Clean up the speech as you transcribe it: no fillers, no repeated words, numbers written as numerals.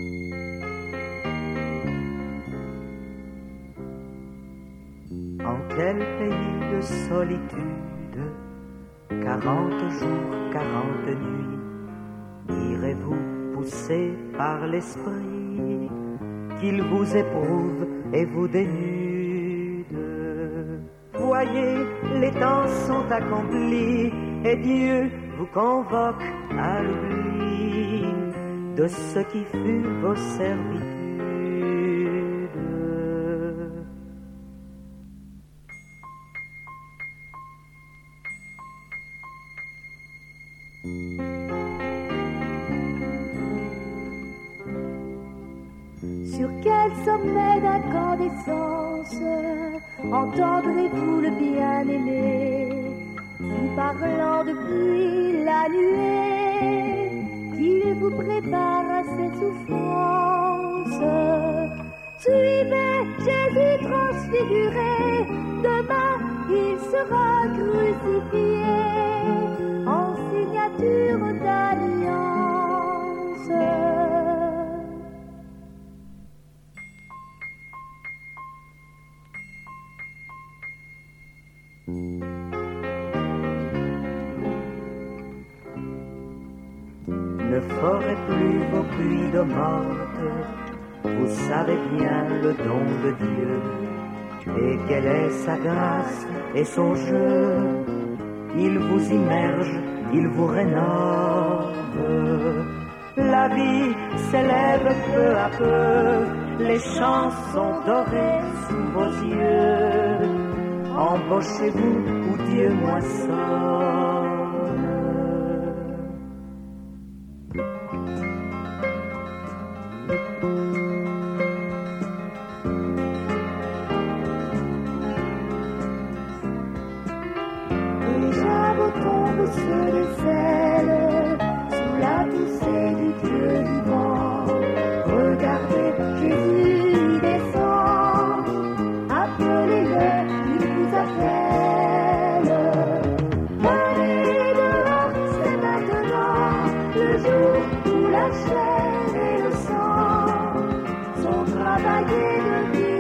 En quel pays de solitude, 40 jours, 40 nuits, irez-vous poussé par l'esprit qu'il vous éprouve et vous dénude? Voyez, les temps sont accomplis et Dieu vous convoque à l'oubli de ce qui fut vos servitudes. Sur quel sommet d'incandescence entendrez-vous le bien-aimé vous parlant depuis la nuée qu'il vous prépare à ses souffrances? Suivez Jésus transfiguré, demain il sera crucifié en signature d'alliance. Ne forez plus vos puits de morte, vous savez bien le don de Dieu, et quelle est sa grâce et son jeu. Il vous immerge, il vous rénove. La vie s'élève peu à peu, les champs sont dorés sous vos yeux. Embauchez-vous ou Dieu moissonne. Déjà vos tombes se décèlent sous la poussée du Dieu vivant. Regardez, Jésus y descend. Appelez-le, il vous appelle. Venez dehors, c'est maintenant le jour où la chair et le sang sont travaillés de vie.